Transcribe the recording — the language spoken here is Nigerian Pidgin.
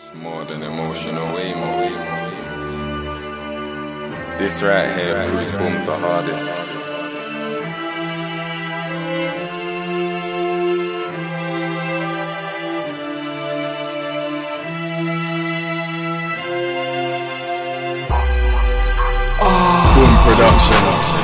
It's more than emotional emo. This right here proves Boom's the hardest. Boom Productions.